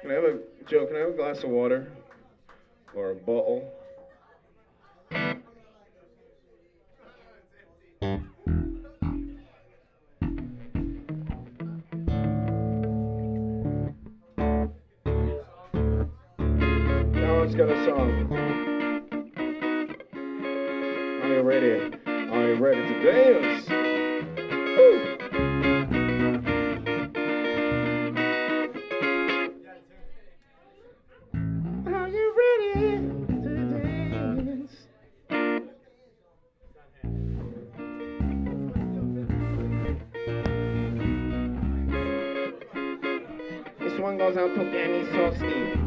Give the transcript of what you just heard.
Can I have a Joe? Can I have a glass of water or a bottle? Now let's get a song. Are you ready? Are you ready to dance? Woo! Are you ready to dance? This one goes out to Danny Sosty.